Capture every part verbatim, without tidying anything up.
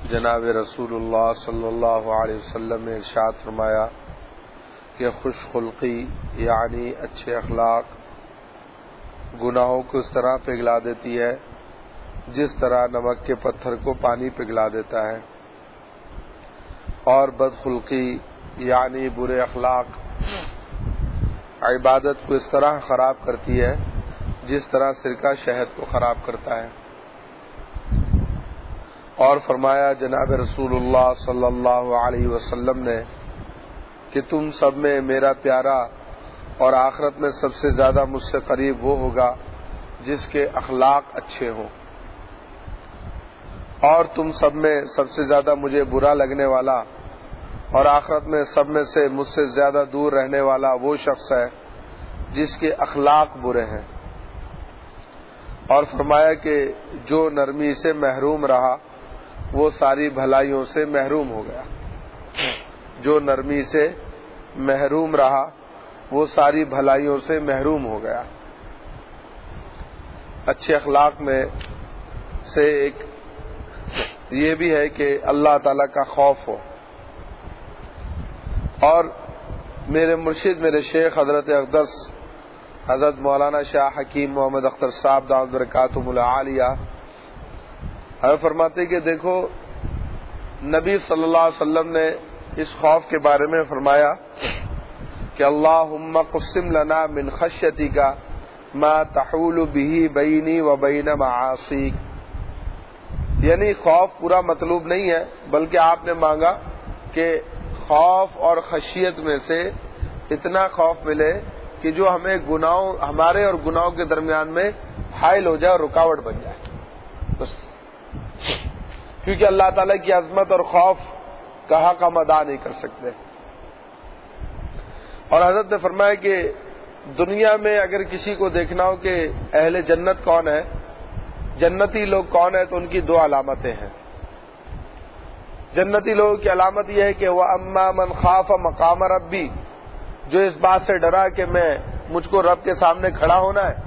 جناب رسول اللہ صلی اللہ علیہ وسلم نے ارشاد فرمایا کہ خوش خلقی یعنی اچھے اخلاق گناہوں کو اس طرح پگھلا دیتی ہے جس طرح نمک کے پتھر کو پانی پگھلا دیتا ہے، اور بدخلقی یعنی برے اخلاق عبادت کو اس طرح خراب کرتی ہے جس طرح سرکہ شہد کو خراب کرتا ہے۔ اور فرمایا جناب رسول اللہ صلی اللہ علیہ وسلم نے کہ تم سب میں میرا پیارا اور آخرت میں سب سے زیادہ مجھ سے قریب وہ ہوگا جس کے اخلاق اچھے ہوں، اور تم سب میں سب سے زیادہ مجھے برا لگنے والا اور آخرت میں سب میں سے مجھ سے زیادہ دور رہنے والا وہ شخص ہے جس کے اخلاق برے ہیں۔ اور فرمایا کہ جو نرمی سے محروم رہا وہ ساری بھلائیوں سے محروم ہو گیا، جو نرمی سے محروم رہا وہ ساری بھلائیوں سے محروم ہو گیا۔ اچھے اخلاق میں سے ایک یہ بھی ہے کہ اللہ تعالی کا خوف ہو، اور میرے مرشد میرے شیخ حضرت اقدس حضرت مولانا شاہ حکیم محمد اختر صاحب دامت برکاتہم العالیہ حضرت فرماتے کہ دیکھو نبی صلی اللہ علیہ وسلم نے اس خوف کے بارے میں فرمایا کہ اللہم قسم لنا من خشیتک ما تحول به بینی و بین معاصیک، یعنی خوف پورا مطلوب نہیں ہے بلکہ آپ نے مانگا کہ خوف اور خشیت میں سے اتنا خوف ملے کہ جو ہمیں گناہوں ہمارے اور گناہوں کے درمیان میں حائل ہو جائے اور رکاوٹ بن جائے، بس، کیونکہ اللہ تعالیٰ کی عظمت اور خوف کا حق ہم ادا نہیں کر سکتے۔ اور حضرت نے فرمایا کہ دنیا میں اگر کسی کو دیکھنا ہو کہ اہل جنت کون ہے، جنتی لوگ کون ہے، تو ان کی دو علامتیں ہیں۔ جنتی لوگوں کی علامت یہ ہے کہ وَأَمَّا مَنْ خَافَ مَقَامَ رَبِّي، جو اس بات سے ڈرا کہ میں مجھ کو رب کے سامنے کھڑا ہونا ہے،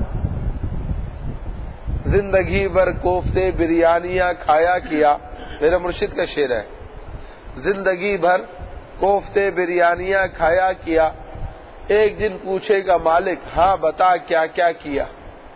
زندگی بھر کوفتے بریانیاں کھایا کیا، میرے مرشد کا شعر ہے، زندگی بھر کوفتے بریانیاں کھایا کیا، ایک دن پوچھے گا مالک ہاں بتا کیا کیا کیا،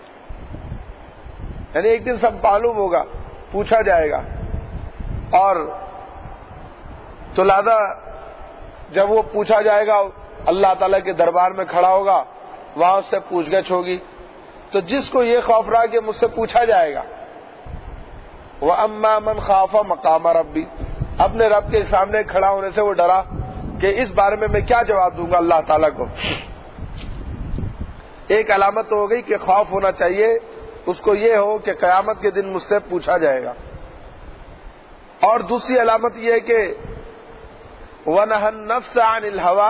یعنی ایک دن سب معلوم ہوگا، پوچھا جائے گا، اور تو لہذا جب وہ پوچھا جائے گا اللہ تعالیٰ کے دربار میں کھڑا ہوگا، وہاں اس سے پوچھ گچھ ہوگی، تو جس کو یہ خوف رہا کہ مجھ سے پوچھا جائے گا، وَأَمَّا مَنْ خَافَ مَقَامَ رَبِّي، اپنے رب کے سامنے کھڑا ہونے سے وہ ڈرا کہ اس بارے میں میں کیا جواب دوں گا اللہ تعالیٰ کو۔ ایک علامت تو ہو گئی کہ خوف ہونا چاہیے اس کو یہ ہو کہ قیامت کے دن مجھ سے پوچھا جائے گا، اور دوسری علامت یہ ہے کہ وَنَهَى النَّفْسَ عَنِ الْهَوَىٰ،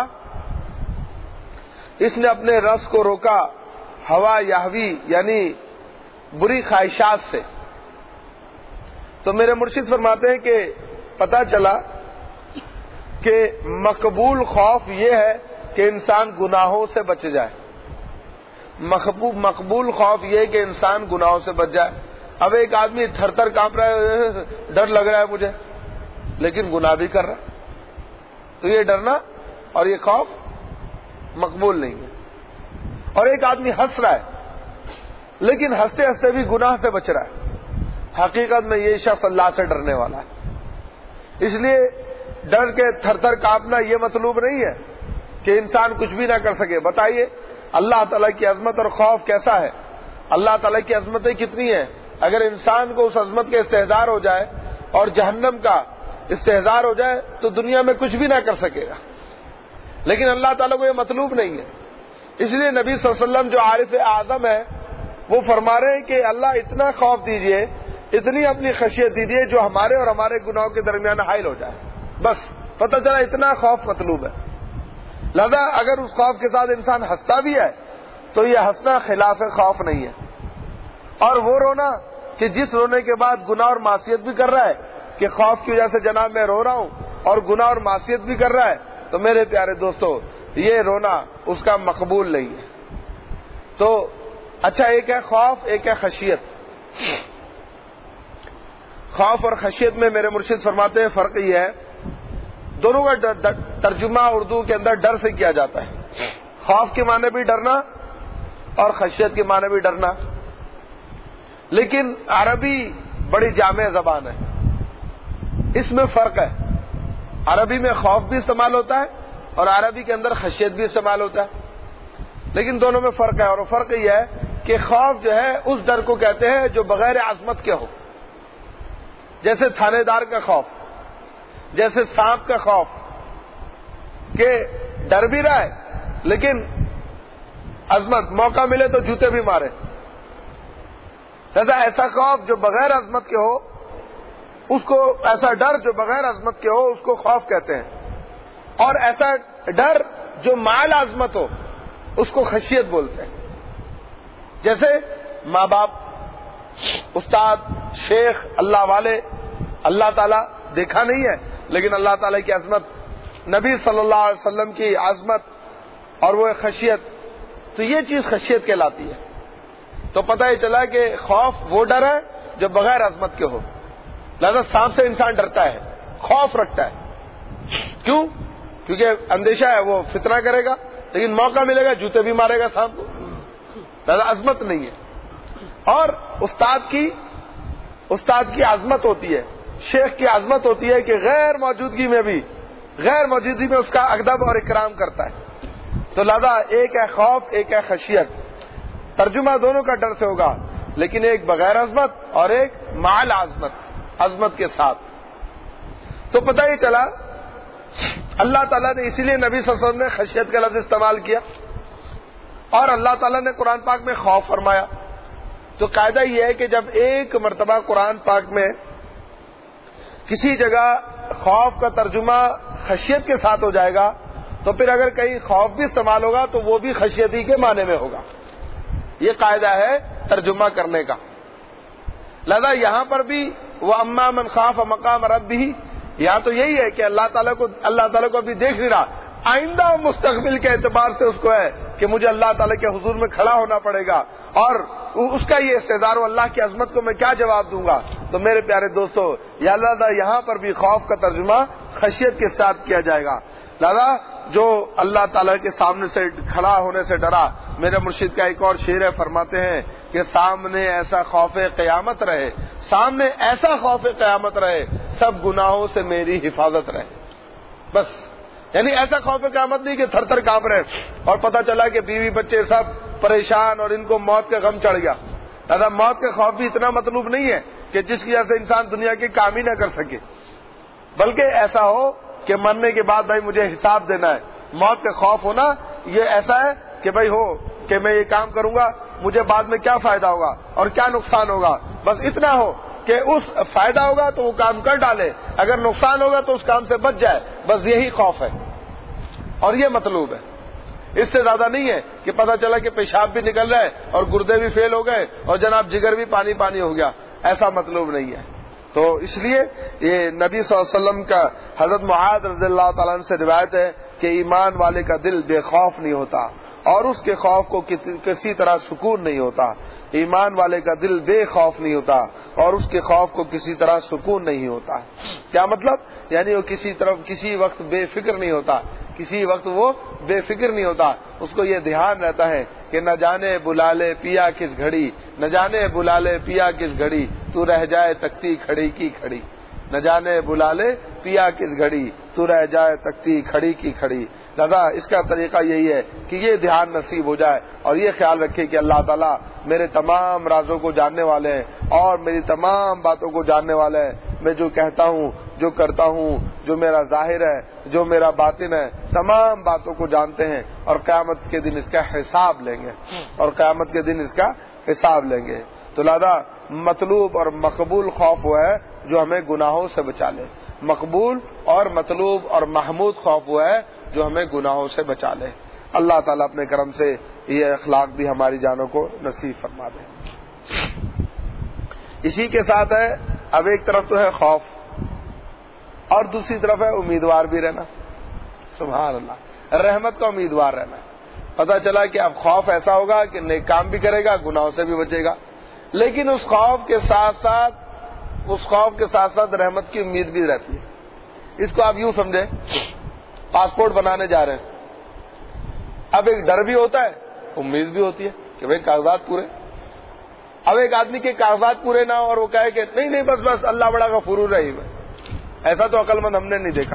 اس نے اپنے رس کو روکا ہوا یہوی یعنی بری خواہشات سے۔ تو میرے مرشد فرماتے ہیں کہ پتہ چلا کہ مقبول خوف یہ ہے کہ انسان گناہوں سے بچ جائے، مقبول خوف یہ ہے کہ انسان گناہوں سے بچ جائے۔ اب ایک آدمی تھر تھر کانپ رہا ہے، ڈر لگ رہا ہے مجھے، لیکن گناہ بھی کر رہا ہے، تو یہ ڈرنا اور یہ خوف مقبول نہیں ہے۔ اور ایک آدمی ہنس رہا ہے لیکن ہنستے ہنستے بھی گناہ سے بچ رہا ہے، حقیقت میں یہ شخص اللہ سے ڈرنے والا ہے۔ اس لیے ڈر کے تھر تھر کانپنا یہ مطلوب نہیں ہے کہ انسان کچھ بھی نہ کر سکے۔ بتائیے اللہ تعالیٰ کی عظمت اور خوف کیسا ہے، اللہ تعالیٰ کی عظمتیں کتنی ہیں، اگر انسان کو اس عظمت کے استحضار ہو جائے اور جہنم کا استحضار ہو جائے تو دنیا میں کچھ بھی نہ کر سکے گا، لیکن اللہ تعالیٰ کو یہ مطلوب نہیں ہے۔ اس لیے نبی صلی اللہ علیہ وسلم جو عارف اعظم ہے وہ فرما رہے ہیں کہ اللہ اتنا خوف دیجئے، اتنی اپنی خشیت دیجئے جو ہمارے اور ہمارے گناہوں کے درمیان حائل ہو جائے، بس پتہ چلا اتنا خوف مطلوب ہے۔ لہذا اگر اس خوف کے ساتھ انسان ہنستا بھی ہے تو یہ ہنسنا خلاف خوف نہیں ہے، اور وہ رونا کہ جس رونے کے بعد گناہ اور معصیت بھی کر رہا ہے کہ خوف کی وجہ سے جناب میں رو رہا ہوں اور گناہ اور معصیت بھی کر رہا ہے، تو میرے پیارے دوستو یہ رونا اس کا مقبول نہیں ہے۔ تو اچھا، ایک ہے خوف، ایک ہے خشیت۔ خوف اور خشیت میں میرے مرشد فرماتے ہیں فرق یہ ہے، دونوں کا ترجمہ اردو کے اندر ڈر سے کیا جاتا ہے، خوف کے معنی بھی ڈرنا اور خشیت کے معنی بھی ڈرنا، لیکن عربی بڑی جامع زبان ہے، اس میں فرق ہے، عربی میں خوف بھی استعمال ہوتا ہے اور عربی کے اندر خشیت بھی استعمال ہوتا ہے، لیکن دونوں میں فرق ہے، اور وہ فرق یہ ہے کہ خوف جو ہے اس ڈر کو کہتے ہیں جو بغیر عظمت کے ہو، جیسے تھانے دار کا خوف، جیسے سانپ کا خوف کہ ڈر بھی رہا ہے لیکن عظمت، موقع ملے تو جوتے بھی مارے، ایسا ایسا خوف جو بغیر عظمت کے ہو اس کو، ایسا ڈر جو بغیر عظمت کے ہو اس کو خوف کہتے ہیں، اور ایسا ڈر جو مال عظمت ہو اس کو خشیت بولتے ہیں۔ جیسے ماں باپ، استاد، شیخ، اللہ والے، اللہ تعالیٰ دیکھا نہیں ہے لیکن اللہ تعالیٰ کی عظمت، نبی صلی اللہ علیہ وسلم کی عظمت اور وہ خشیت، تو یہ چیز خشیت کہلاتی ہے۔ تو پتہ یہ چلا کہ خوف وہ ڈر ہے جو بغیر عظمت کے ہو، لہذا سانپ سے انسان ڈرتا ہے، خوف رکھتا ہے، کیوں؟ کیونکہ اندیشہ ہے وہ فتنہ کرے گا، لیکن موقع ملے گا جوتے بھی مارے گا سانپ کو، لہذا عظمت نہیں ہے۔ اور استاد کی استاد کی عظمت ہوتی ہے، شیخ کی عظمت ہوتی ہے کہ غیر موجودگی میں بھی، غیر موجودگی میں اس کا ادب اور اکرام کرتا ہے، تو لہذا ایک ہے خوف، ایک ہے خشیت، ترجمہ دونوں کا ڈر سے ہوگا، لیکن ایک بغیر عظمت اور ایک مال عظمت، عظمت کے ساتھ۔ تو پتہ ہی چلا اللہ تعالیٰ نے اسی لیے نبی صلی اللہ علیہ وسلم نے خشیت کا لفظ استعمال کیا، اور اللہ تعالیٰ نے قرآن پاک میں خوف فرمایا۔ تو قاعدہ یہ ہے کہ جب ایک مرتبہ قرآن پاک میں کسی جگہ خوف کا ترجمہ خشیت کے ساتھ ہو جائے گا تو پھر اگر کہیں خوف بھی استعمال ہوگا تو وہ بھی خشیتی کے معنی میں ہوگا، یہ قاعدہ ہے ترجمہ کرنے کا۔ لہذا یہاں پر بھی وہ اما من خاف مقام ربہ، یہاں تو یہی ہے کہ اللہ تعالیٰ کو اللہ تعالیٰ کو ابھی دیکھ نہیں رہا، آئندہ مستقبل کے اعتبار سے اس کو ہے کہ مجھے اللہ تعالیٰ کے حضور میں کھڑا ہونا پڑے گا، اور اس کا یہ استحضار، اللہ کی عظمت کو میں کیا جواب دوں گا۔ تو میرے پیارے دوستو، یا اللہ یہاں پر بھی خوف کا ترجمہ خشیت کے ساتھ کیا جائے گا۔ لہذا جو اللہ تعالیٰ کے سامنے سے کھڑا ہونے سے ڈرا، میرے مرشد کا ایک اور شعر ہے، فرماتے ہیں کہ سامنے ایسا خوف قیامت رہے، سامنے ایسا خوف قیامت رہے، سب گناہوں سے میری حفاظت رہے۔ بس یعنی ایسا خوف قیامت نہیں کہ تھر تھر کانپ رہے اور پتہ چلا کہ بیوی بچے سب پریشان اور ان کو موت کا غم چڑھ گیا۔ لہذا موت کا خوف بھی اتنا مطلوب نہیں ہے کہ جس کی وجہ سے انسان دنیا کے کام ہی نہ کر سکے، بلکہ ایسا ہو کہ مرنے کے بعد بھائی مجھے حساب دینا ہے۔ موت کا خوف ہونا یہ ایسا ہے کہ بھائی ہو کہ میں یہ کام کروں گا، مجھے بعد میں کیا فائدہ ہوگا اور کیا نقصان ہوگا، بس اتنا ہو کہ اس فائدہ ہوگا تو وہ کام کر ڈالے، اگر نقصان ہوگا تو اس کام سے بچ جائے، بس یہی خوف ہے اور یہ مطلوب ہے۔ اس سے زیادہ نہیں ہے کہ پتہ چلا کہ پیشاب بھی نکل رہا ہے اور گردے بھی فیل ہو گئے اور جناب جگر بھی پانی پانی ہو گیا، ایسا مطلوب نہیں ہے۔ تو اس لیے یہ نبی صلی اللہ علیہ وسلم کا حضرت معاذ رضی اللہ تعالیٰ عنہ سے روایت ہے کہ ایمان والے کا دل بے خوف نہیں ہوتا اور اس کے خوف کو کسی طرح سکون نہیں ہوتا، ایمان والے کا دل بے خوف نہیں ہوتا اور اس کے خوف کو کسی طرح سکون نہیں ہوتا۔ کیا مطلب؟ یعنی وہ کسی طرف کسی وقت بے فکر نہیں ہوتا، کسی وقت وہ بے فکر نہیں ہوتا، اس کو یہ دھیان رہتا ہے کہ نہ جانے بلا لے پیا کس گھڑی، نہ جانے بلا لے پیا کس گھڑی، تو رہ جائے تکتی کھڑی کی کھڑی، نہ جانے بلا لے پیا کس گھڑی، تو رہ جائے تکتی کھڑی کی کھڑی۔ لہذا اس کا طریقہ یہی ہے کہ یہ دھیان نصیب ہو جائے اور یہ خیال رکھے کہ اللہ تعالیٰ میرے تمام رازوں کو جاننے والے ہیں اور میری تمام باتوں کو جاننے والے ہیں، میں جو کہتا ہوں، جو کرتا ہوں، جو میرا ظاہر ہے، جو میرا باطن ہے، تمام باتوں کو جانتے ہیں اور قیامت کے دن اس کا حساب لیں گے اور قیامت کے دن اس کا حساب لیں گے۔ تو لہذا مطلوب اور مقبول خوف وہ ہے جو ہمیں گناہوں سے بچا لے، مقبول اور مطلوب اور محمود خوف وہ ہے جو ہمیں گناہوں سے بچا لے۔ اللہ تعالیٰ اپنے کرم سے یہ اخلاق بھی ہماری جانوں کو نصیب فرما دے۔ اسی کے ساتھ ہے، اب ایک طرف تو ہے خوف اور دوسری طرف ہے امیدوار بھی رہنا۔ سبحان اللہ، رحمت کا امیدوار رہنا۔ پتہ چلا کہ اب خوف ایسا ہوگا کہ نیک کام بھی کرے گا، گناہوں سے بھی بچے گا، لیکن اس خوف کے ساتھ ساتھ اس خوف کے ساتھ ساتھ رحمت کی امید بھی رہتی ہے. اس کو آپ یوں سمجھیں، پاسپورٹ بنانے جا رہے ہیں، اب ایک ڈر بھی ہوتا ہے، امید بھی ہوتی ہے کہ بھئی کاغذات پورے. اب ایک آدمی کے کاغذات پورے نہ ہو اور وہ کہے کہ نہیں نہیں بس بس اللہ بڑا غفور الرحیم ہے، ایسا تو عقل مند ہم نے نہیں دیکھا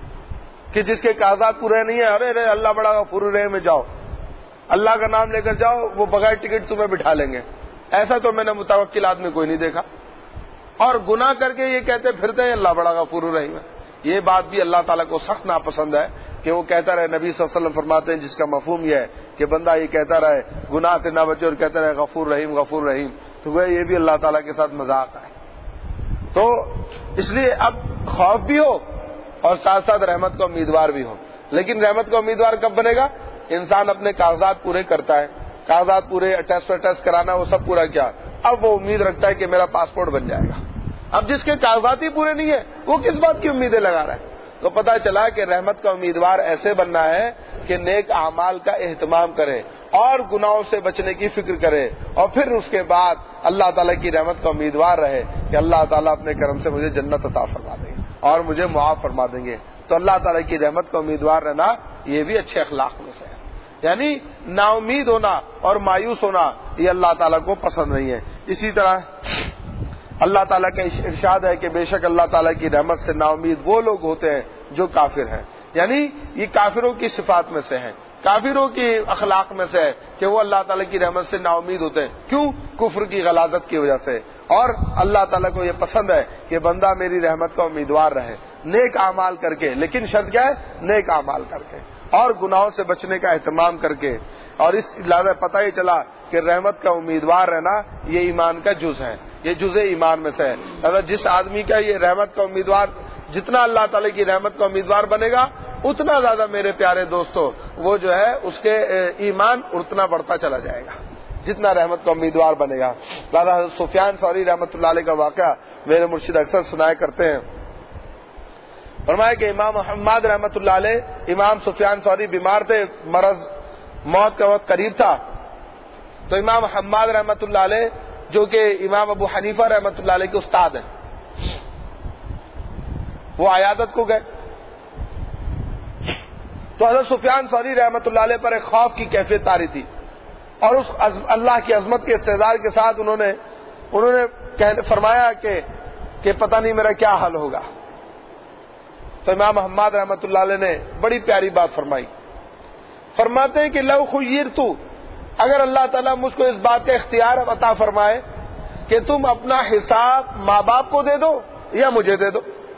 کہ جس کے کاغذات پورے نہیں ہیں ارے ارے اللہ بڑا غفور الرحیم ہے، جاؤ اللہ کا نام لے کر جاؤ، وہ بغیر ٹکٹ تمہیں بٹھا لیں گے. ایسا تو میں نے متوکل آدمی کوئی نہیں دیکھا. اور گناہ کر کے یہ کہتے پھرتے ہیں اللہ بڑا غفور الرحیم ہے. یہ بات بھی اللہ تعالیٰ کو سخت ناپسند ہے کہ وہ کہتا رہے. نبی صلی اللہ علیہ وسلم فرماتے ہیں جس کا مفہوم یہ ہے کہ بندہ یہ کہتا رہے گناہ سے نہ بچے اور کہتا رہے غفور رحیم غفور رحیم، تو وہ یہ بھی اللہ تعالیٰ کے ساتھ مذاق ہے. تو اس لیے اب خوف بھی ہو اور ساتھ ساتھ رحمت کا امیدوار بھی ہو. لیکن رحمت کا امیدوار کب بنے گا؟ انسان اپنے کاغذات پورے کرتا ہے، کاغذات پورے ٹیسٹ ٹیسٹ کرانا وہ سب پورا کیا، اب وہ امید رکھتا ہے کہ میرا پاسپورٹ بن جائے گا. اب جس کے کاغذات ہی پورے نہیں ہے وہ کس بات کی امیدیں لگا رہا ہے؟ تو پتہ چلا کہ رحمت کا امیدوار ایسے بننا ہے کہ نیک اعمال کا اہتمام کرے اور گناہوں سے بچنے کی فکر کرے، اور پھر اس کے بعد اللہ تعالیٰ کی رحمت کا امیدوار رہے کہ اللہ تعالیٰ اپنے کرم سے مجھے جنت عطا فرما دیں گے اور مجھے معاف فرما دیں گے. تو اللہ تعالیٰ کی رحمت کا امیدوار رہنا یہ بھی اچھے اخلاق میں سے ہے. یعنی نا امید ہونا اور مایوس ہونا یہ اللہ تعالیٰ کو پسند نہیں ہے. اسی طرح اللہ تعالیٰ کا ارشاد ہے کہ بے شک اللہ تعالیٰ کی رحمت سے نا امید وہ لوگ ہوتے ہیں جو کافر ہیں. یعنی یہ کافروں کی صفات میں سے ہیں، کافروں کی اخلاق میں سے ہے کہ وہ اللہ تعالیٰ کی رحمت سے نا امید ہوتے ہیں. کیوں؟ کفر کی غلاظت کی وجہ سے. اور اللہ تعالیٰ کو یہ پسند ہے کہ بندہ میری رحمت کا امیدوار رہے نیک اعمال کر کے. لیکن شرط کیا ہے؟ نیک اعمال کر کے اور گناہوں سے بچنے کا اہتمام کر کے. اور اس لحاظ پتہ ہی چلا کہ رحمت کا امیدوار رہنا یہ ایمان کا جز ہے، یہ جز ایمان میں سے ہے. اگر جس آدمی کا یہ رحمت کا امیدوار، جتنا اللہ تعالیٰ کی رحمت کا امیدوار بنے گا اتنا زیادہ میرے پیارے دوستو وہ جو ہے اس کے ایمان اتنا بڑھتا چلا جائے گا جتنا رحمت کا امیدوار بنے گا. دادا سفیان ثوری رحمۃ اللہ علیہ کا واقعہ میرے مرشد اکثر سنایا کرتے ہیں. فرمایا کہ امام محمد رحمۃ اللہ علیہ، امام سفیان ثوری بیمار تھے، مرض موت کا وقت قریب تھا. تو امام محمد رحمۃ اللہ علیہ جو کہ امام ابو حنیفہ رحمۃ اللہ علیہ کے استاد ہیں، وہ عیادت کو گئے. تو حضرت سفیان ثوری رحمۃ اللہ علیہ پر ایک خوف کی کیفیت طاری تھی، اور اس اللہ کی عظمت کے استحضار کے ساتھ انہوں نے انہوں نے فرمایا کہ کہ پتہ نہیں میرا کیا حل ہوگا. تو امام محمد رحمۃ اللہ علیہ نے بڑی پیاری بات فرمائی. فرماتے ہیں کہ لو خیرت، اگر اللہ تعالیٰ مجھ کو اس بات کا اختیار عطا فرمائے کہ تم اپنا حساب ماں باپ کو دے دو یا مجھے دے دو،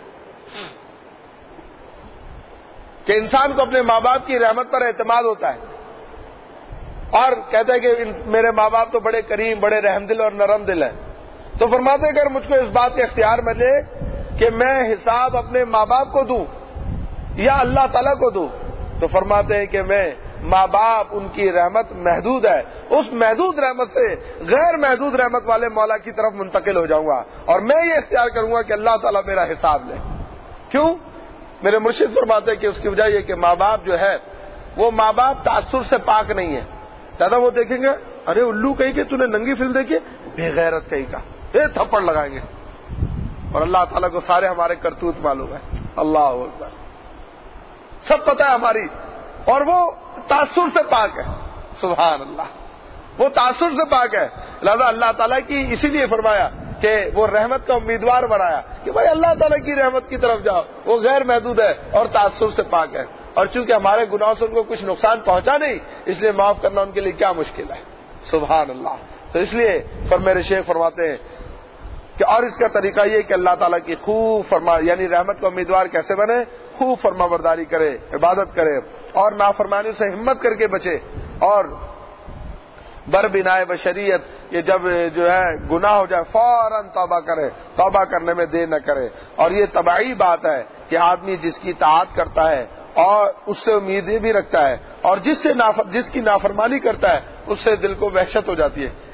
کہ انسان کو اپنے ماں باپ کی رحمت پر اعتماد ہوتا ہے اور کہتا ہے کہ میرے ماں باپ تو بڑے کریم، بڑے رحم دل اور نرم دل ہیں. تو فرماتے ہیں اگر مجھ کو اس بات کا اختیار ملے کہ میں حساب اپنے ماں باپ کو دوں یا اللہ تعالیٰ کو دوں، تو فرماتے ہیں کہ میں ماں باپ ان کی رحمت محدود ہے، اس محدود رحمت سے غیر محدود رحمت والے مولا کی طرف منتقل ہو جاؤں گا اور میں یہ اختیار کروں گا کہ اللہ تعالیٰ میرا حساب لے. کیوں؟ میرے مرشد فرماتے ہیں کہ اس کی وجہ یہ کہ ماں باپ جو ہے وہ ماں باپ تاثر سے پاک نہیں ہے. زیادہ وہ دیکھیں گے ارے الو کہیں کہ تو نے ننگی فلم دیکھی، بے غیرت کہیں کا اے تھپڑ لگائیں گے. اور اللہ تعالیٰ کو سارے ہمارے کرتوت معلوم ہے. اللہ اکبر، سب پتہ ہے ہماری، اور وہ تاثر سے پاک ہے. سبحان اللہ، وہ تاثر سے پاک ہے. لہذا اللہ تعالیٰ کی اسی لیے فرمایا کہ وہ رحمت کا امیدوار بنایا کہ بھائی اللہ تعالیٰ کی رحمت کی طرف جاؤ، وہ غیر محدود ہے اور تاثر سے پاک ہے. اور چونکہ ہمارے گناہوں سے ان کو کچھ نقصان پہنچا نہیں، اس لیے معاف کرنا ان کے لیے کیا مشکل ہے. سبحان اللہ. تو اس لیے پر میرے شیخ فرماتے ہیں کہ اور اس کا طریقہ یہ کہ اللہ تعالیٰ کی خوب فرما یعنی رحمت کا امیدوار کیسے بنے؟ خوب فرما برداری کرے، عبادت کرے اور نافرمانی سے ہمت کر کے بچے، اور بر بنائے بشریت یہ جب جو ہے گناہ ہو جائے فوراً توبہ کرے، توبہ کرنے میں دیر نہ کرے. اور یہ طبعی بات ہے کہ آدمی جس کی اطاعت کرتا ہے اور اس سے امیدیں بھی رکھتا ہے، اور جس سے نافر جس کی نافرمانی کرتا ہے اس سے دل کو وحشت ہو جاتی ہے.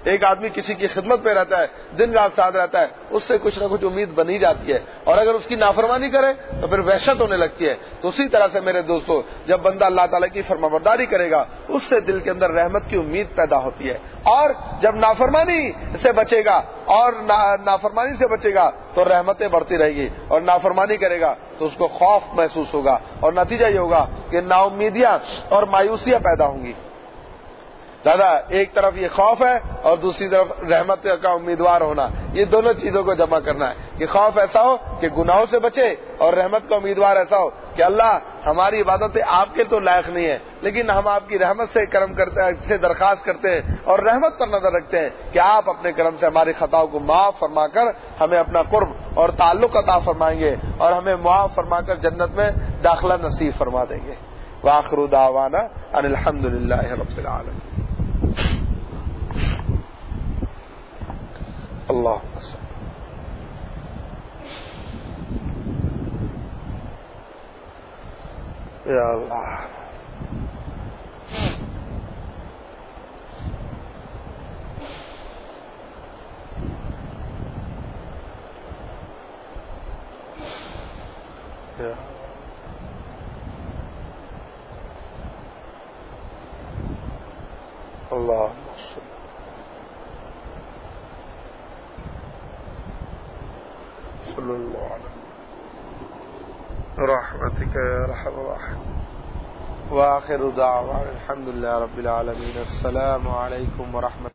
ایک آدمی کسی کی خدمت پہ رہتا ہے، دن رات ساتھ رہتا ہے، اس سے کچھ نہ کچھ امید بنی جاتی ہے، اور اگر اس کی نافرمانی کرے تو پھر وحشت ہونے لگتی ہے۔ تو اسی طرح سے میرے دوستو، جب بندہ اللہ تعالیٰ کی فرمانبرداری کرے گا، اس سے دل کے اندر رحمت کی امید پیدا ہوتی ہے، اور جب نافرمانی سے بچے گا اور نافرمانی سے بچے گا تو رحمتیں بڑھتی رہے گی، اور نافرمانی کرے گا تو اس کو خوف محسوس ہوگا، اور نتیجہ یہ ہوگا کہ نا امیدیاں اور مایوسیاں پیدا ہوں گی۔ دادا ایک طرف یہ خوف ہے اور دوسری طرف رحمت کا امیدوار ہونا، یہ دونوں چیزوں کو جمع کرنا ہے کہ خوف ایسا ہو کہ گناہوں سے بچے، اور رحمت کا امیدوار ایسا ہو کہ اللہ ہماری عبادتیں آپ کے تو لائق نہیں ہے، لیکن ہم آپ کی رحمت سے کرم کرتے ہیں، سے درخواست کرتے ہیں اور رحمت پر نظر رکھتے ہیں کہ آپ اپنے کرم سے ہماری خطاؤں کو معاف فرما کر ہمیں اپنا قرب اور تعلق عطا فرمائیں گے، اور ہمیں معاف فرما کر جنت میں داخلہ نصیب فرما دیں گے۔ وآخر دعوانا ان الحمد للہ رب العالمین۔ اللہ یا اللہ یا اللہ صلی اللہ علیہ رحمتک یا ارحم الراحمین۔ وآخر دعوانا الحمد للہ رب العالمین۔ السلام علیکم ورحمۃ